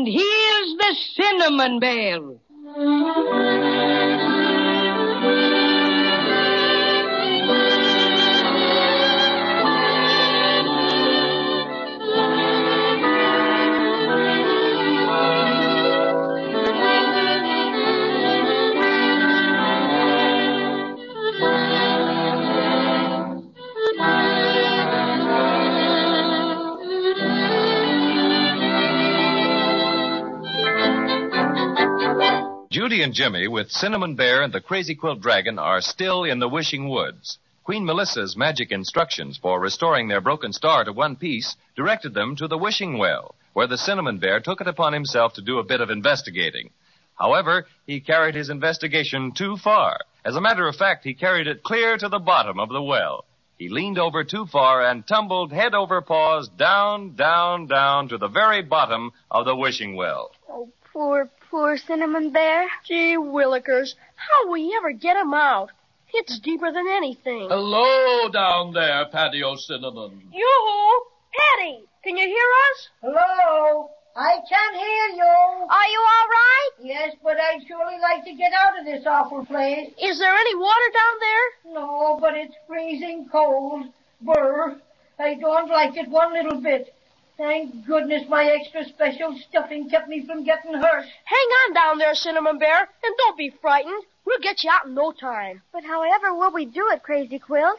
And here's the Cinnamon Bear. Judy and Jimmy, with Cinnamon Bear and the Crazy Quilt Dragon, are still in the Wishing Woods. Queen Melissa's magic instructions for restoring their broken star to one piece directed them to the Wishing Well, where the Cinnamon Bear took it upon himself to do a bit of investigating. However, he carried his investigation too far. As a matter of fact, he carried it clear to the bottom of the well. He leaned over too far and tumbled head over paws down, down, down to the very bottom of the Wishing Well. Oh, poor Cinnamon Bear. Gee willikers, how will we ever get him out? It's deeper than anything. Hello down there, Patio Cinnamon. Yoo-hoo! Patty, can you hear us? Hello? I can hear you. Are you all right? Yes, but I'd surely like to get out of this awful place. Is there any water down there? No, but it's freezing cold. Brr. I don't like it one little bit. Thank goodness my extra special stuffing kept me from getting hurt. Hang on down there, Cinnamon Bear, and don't be frightened. We'll get you out in no time. But however will we do it, Crazy Quilt?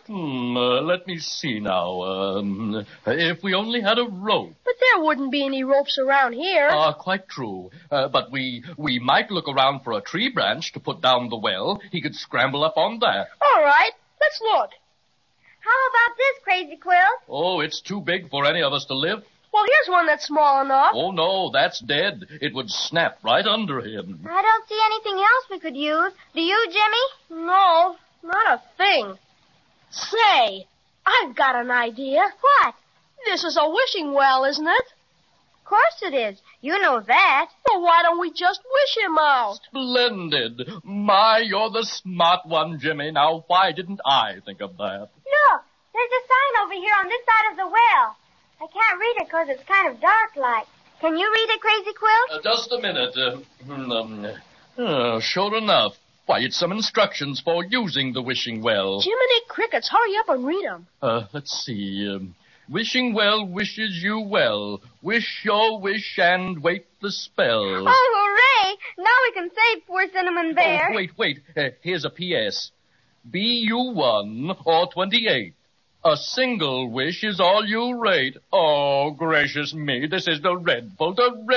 Let me see now. If we only had a rope. But there wouldn't be any ropes around here. Quite true. But we might look around for a tree branch to put down the well. He could scramble up on that. All right, let's look. How about this, Crazy Quilt? Oh, it's too big for any of us to lift. Well, here's one that's small enough. Oh, no, that's dead. It would snap right under him. I don't see anything else we could use. Do you, Jimmy? No, not a thing. Say, I've got an idea. What? This is a wishing well, isn't it? Of course it is. You know that. Well, why don't we just wish him out? Splendid. My, you're the smart one, Jimmy. Now, why didn't I think of that? Look, there's a sign over here on this side of the well. I can't read it because it's kind of dark like. Can you read it, Crazy Quilt? Just a minute. Sure enough. Why, it's some instructions for using the wishing well. Jiminy Crickets, hurry up and read them. Let's see. Wishing well wishes you well. Wish your wish and wait the spell. Oh, hooray! Now we can save poor Cinnamon Bear. Oh, wait. Here's a P.S. Be you 1 or 28. A single wish is all you rate. Oh, gracious me, this is dreadful.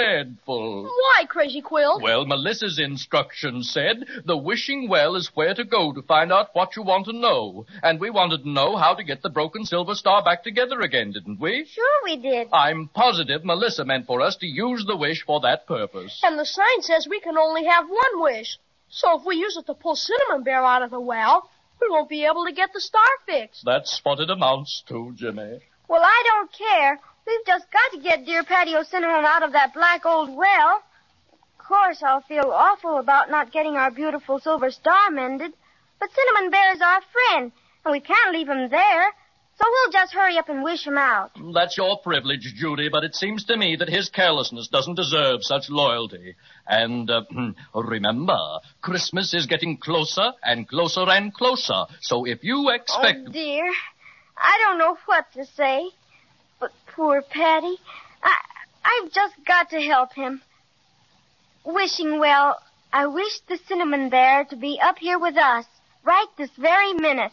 Why, Crazy Quilt? Well, Melissa's instructions said the wishing well is where to go to find out what you want to know. And we wanted to know how to get the broken silver star back together again, didn't we? Sure we did. I'm positive Melissa meant for us to use the wish for that purpose. And the sign says we can only have one wish. So if we use it to pull Cinnamon Bear out of the well, we won't be able to get the star fixed. That's what it amounts to, Jimmy. Well, I don't care. We've just got to get dear Patio Cinnamon out of that black old well. Of course, I'll feel awful about not getting our beautiful silver star mended. But Cinnamon Bear is our friend, and we can't leave him there. So we'll just hurry up and wish him out. That's your privilege, Judy, but it seems to me that his carelessness doesn't deserve such loyalty. And remember, Christmas is getting closer and closer and closer. So if you expect... Oh, dear. I don't know what to say. But poor Patty, I've just got to help him. Wishing well, I wish the Cinnamon Bear to be up here with us right this very minute.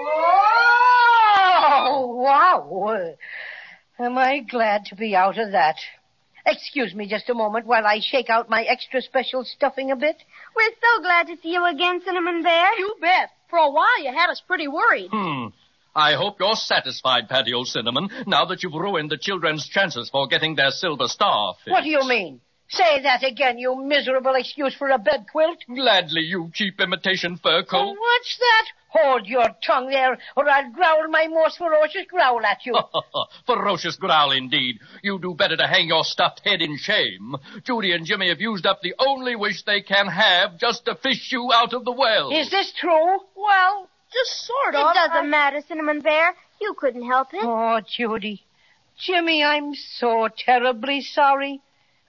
Oh, wow. Am I glad to be out of that. Excuse me just a moment while I shake out my extra special stuffing a bit. We're so glad to see you again, Cinnamon Bear. You bet. For a while, you had us pretty worried. I hope you're satisfied, Patio Cinnamon, now that you've ruined the children's chances for getting their silver star fixed. What do you mean? Say that again, you miserable excuse for a bed quilt. Gladly, you cheap imitation fur coat. Oh, what's that? Hold your tongue there, or I'll growl my most ferocious growl at you. Ferocious growl, indeed. You do better to hang your stuffed head in shame. Judy and Jimmy have used up the only wish they can have just to fish you out of the well. Is this true? Well, just sort of. It doesn't matter, Cinnamon Bear. You couldn't help it. Oh, Judy. Jimmy, I'm so terribly sorry.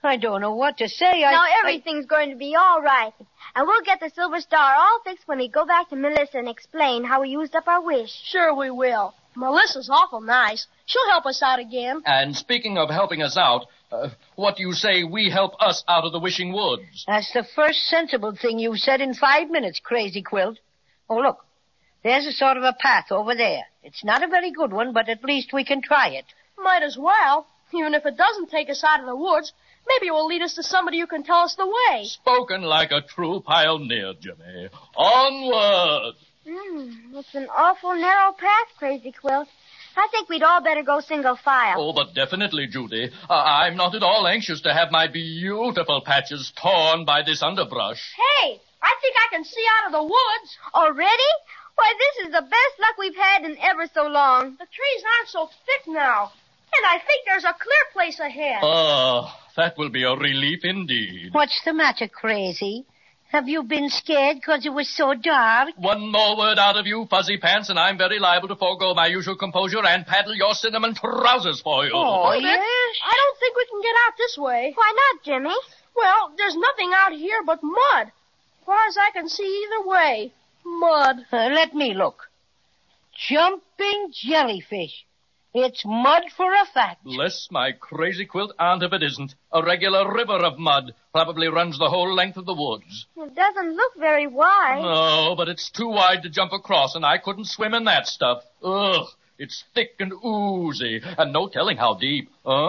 I don't know what to say. Now everything's going to be all right. And we'll get the Silver Star all fixed when we go back to Melissa and explain how we used up our wish. Sure we will. Melissa's awful nice. She'll help us out again. And speaking of helping us out, what do you say we help us out of the Wishing Woods? That's the first sensible thing you've said in 5 minutes, Crazy Quilt. Oh, look. There's a sort of a path over there. It's not a very good one, but at least we can try it. Might as well. Even if it doesn't take us out of the woods, maybe it will lead us to somebody who can tell us the way. Spoken like a true pioneer, Jimmy. Onward! It's an awful narrow path, Crazy Quilt. I think we'd all better go single file. Oh, but definitely, Judy. I'm not at all anxious to have my beautiful patches torn by this underbrush. Hey, I think I can see out of the woods. Already? Why, this is the best luck we've had in ever so long. The trees aren't so thick now. And I think there's a clear place ahead. Oh, that will be a relief indeed. What's the matter, Crazy? Have you been scared because it was so dark? One more word out of you, Fuzzy Pants, and I'm very liable to forego my usual composure and paddle your cinnamon trousers for you. Oh, yes? I don't think we can get out this way. Why not, Jimmy? Well, there's nothing out here but mud. As far as I can see either way. Mud. Let me look. Jumping jellyfish. It's mud for a fact. Bless my Crazy Quilt aunt if it isn't. A regular river of mud. Probably runs the whole length of the woods. It doesn't look very wide. No, but it's too wide to jump across, and I couldn't swim in that stuff. Ugh. It's thick and oozy, and no telling how deep.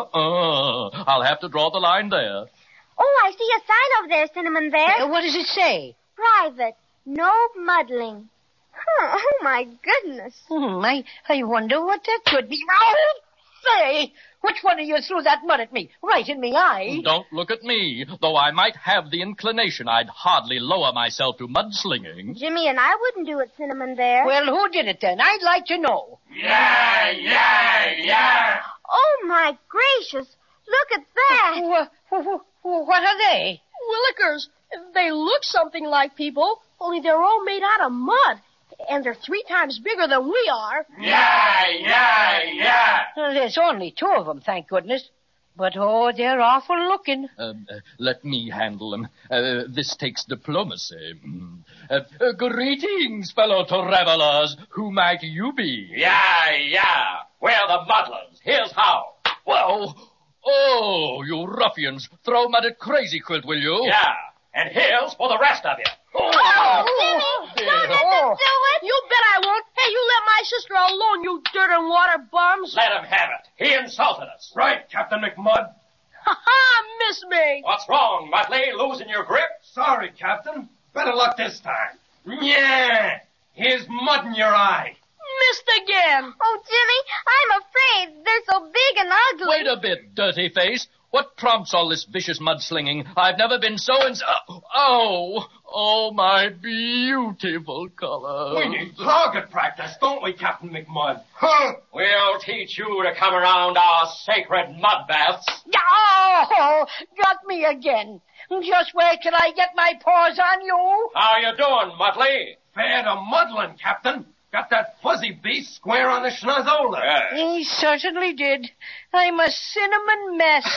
I'll have to draw the line there. Oh, I see a sign over there, Cinnamon Bear. What does it say? Private. No muddling. Oh, my goodness. I wonder what that could be. Oh, say, which one of you threw that mud at me? Right in the eye. Don't look at me. Though I might have the inclination, I'd hardly lower myself to mudslinging. Jimmy and I wouldn't do it, Cinnamon Bear. Well, who did it then? I'd like to know. Yeah. Oh, my gracious. Look at that. What are they? Willikers. They look something like people, only they're all made out of mud. And they're 3 times bigger than we are. Yeah. There's only 2 of them, thank goodness. But, they're awful looking. Let me handle them. This takes diplomacy. Greetings, fellow travelers. Who might you be? Yeah. We're the muddlers. Here's how. Whoa! Oh, you ruffians. Throw mud at Crazy Quilt, will you? Yeah. And here's for the rest of you. Jimmy, don't let them do it. You bet I won't. Hey, you let my sister alone, you dirt and water bums. Let him have it. He insulted us. Right, Captain McMud. Ha-ha, miss me. What's wrong, Mudley? Losing your grip? Sorry, Captain. Better luck this time. Yeah. Here's mud in your eye. Missed again. Oh, Jimmy, I'm afraid. They're so big and ugly. Wait a bit, dirty face. What prompts all this vicious mudslinging? I've never been so Oh, my beautiful colors. We need target practice, don't we, Captain McMud? We'll teach you to come around our sacred mud baths. Oh, got me again. Just where can I get my paws on you? How you doing, Mudley? Fair to muddling, Captain. Got that fuzzy beast square on the schnozola. He certainly did. I'm a cinnamon mess.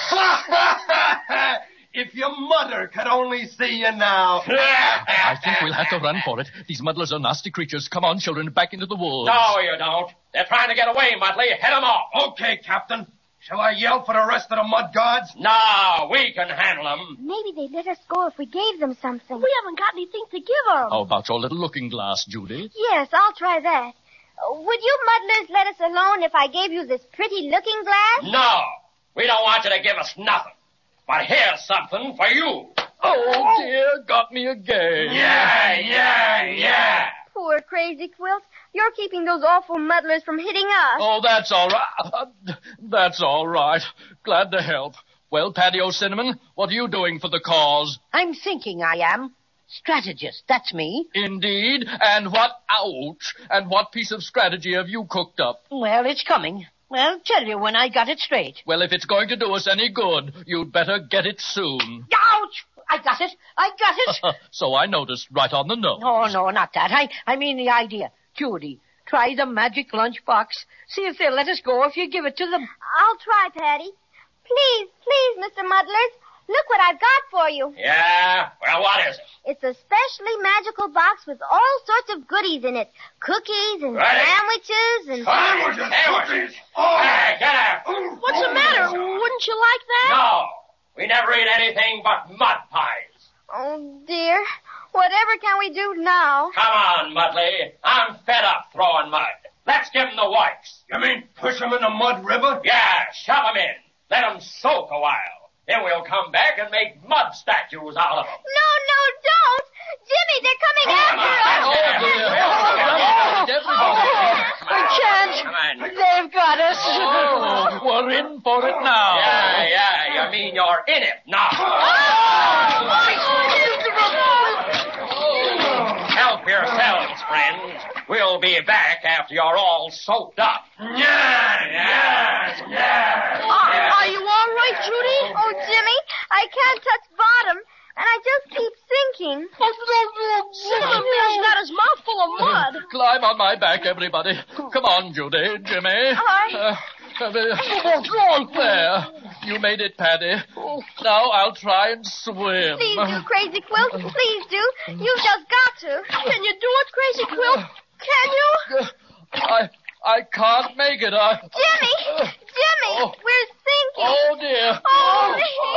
If your mother could only see you now. I think we'll have to run for it. These muddlers are nasty creatures. Come on, children, back into the woods. No, you don't. They're trying to get away, Mudley. Head them off. Okay, Captain. Shall I yell for the rest of the mud guards? No, we can handle them. Maybe they'd let us go if we gave them something. We haven't got anything to give them. How about your little looking glass, Judy? Yes, I'll try that. Would you muddlers let us alone if I gave you this pretty looking glass? No, we don't want you to give us nothing. But here's something for you. Oh, dear, got me again. Yeah. Poor Crazy Quilt. You're keeping those awful muddlers from hitting us. Oh, that's all right. That's all right. Glad to help. Well, Paddy O'Cinnamon, what are you doing for the cause? I'm thinking I am. Strategist, that's me. Indeed. And what piece of strategy have you cooked up? Well, it's coming. I'll tell you when I got it straight. Well, if it's going to do us any good, you'd better get it soon. Ouch! I got it. So I noticed right on the nose. Oh, no, not that. I mean the idea. Judy, try the magic lunchbox. See if they'll let us go if you give it to them. I'll try, Patty. Please, Mr. Muddlers, Look what I've got for you. Yeah? Well, what is it? It's a specially magical box with all sorts of goodies in it. Cookies and sandwiches and... Sandwiches! Hey, get out! What's the matter? Wouldn't you like that? No. We never eat anything but mud pies. Oh, dear. Whatever can we do now? Come on, Mudley. I'm fed up throwing mud. Let's give 'em the wipes. You mean push 'em in the mud river? Yeah, shove 'em in. Let 'em soak a while. Then we'll come back and make mud statues out of 'em. No, don't. Jimmy, they're coming after us. We can't. Come on. They've got us. Oh, we're in for it now. Yeah, you mean you're in it now. Help yourselves, friends. We'll be back after you're all soaked up. Yeah. Are you all right, Judy? Oh, Jimmy, I can't touch bottom, and I just keep sinking. Cinnamon Bear's got his mouth full of mud. Climb on my back, everybody. Come on, Judy, Jimmy. There. You made it, Paddy. Now I'll try and swim. Please do, Crazy Quilt. Please do. You've just got to. Can you do it, Crazy Quilt? Can you? I can't make it. Jimmy! Oh. We're sinking. Oh, dear. Oh,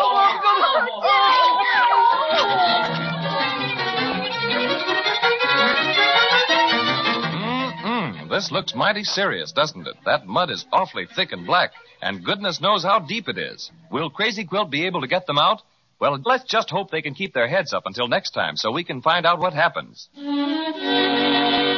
Mm-mm. This looks mighty serious, doesn't it? That mud is awfully thick and black, and goodness knows how deep it is. Will Crazy Quilt be able to get them out? Well, let's just hope they can keep their heads up until next time so we can find out what happens.